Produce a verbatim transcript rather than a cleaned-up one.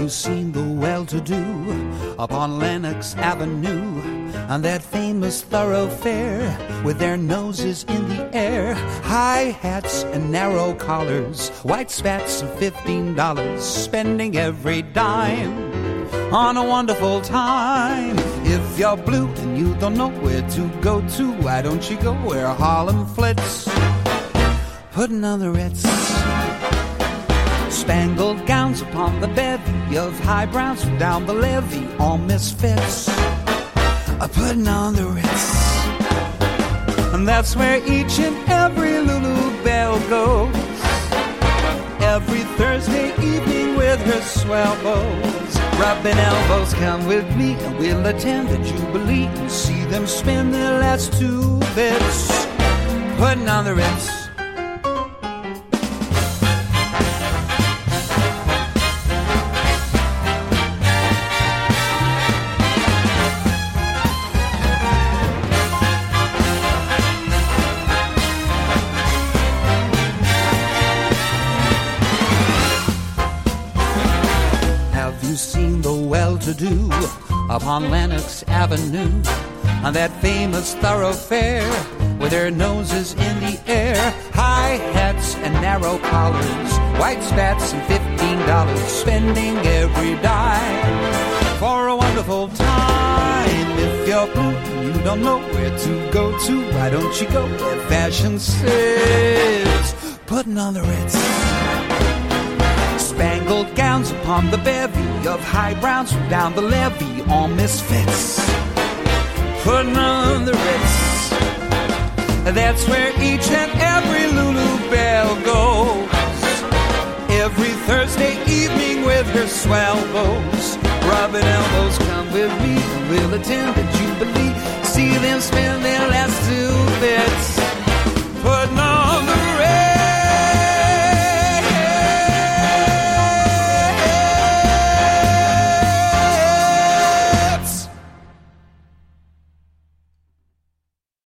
you seen the well-to-do upon Lenox Avenue, on that famous thoroughfare with their noses in the air, high hats and narrow collars, white spats and fifteen dollars, spending every dime on a wonderful time? If you're blue and you don't know where to go to, why don't you go where Harlem flits, putting on the Ritz? Spangled gowns upon the bevy of high browns from down the levee, all misfits, are putting on the Ritz. And that's where each and every Lulu Belle goes, every Thursday evening with her swell bows, rubbing elbows. Come with me and we'll attend the Jubilee and see them spend their last two bits, putting on the Ritz. Do upon Lenox Avenue, on that famous thoroughfare with their noses in the air, high hats and narrow collars, white spats and fifteen dollars, spending every dime for a wonderful time. If you're blue and you don't know where to go to, why don't you go where fashion sits, putting on the Ritz? Spangled gowns upon the bevy of high browns from down the levee, all misfits, putting on the Ritz. That's where each and every Lulu Belle goes, every Thursday evening with her swell bows, rubbing elbows. Come with me and we'll attend the Jubilee, see them spend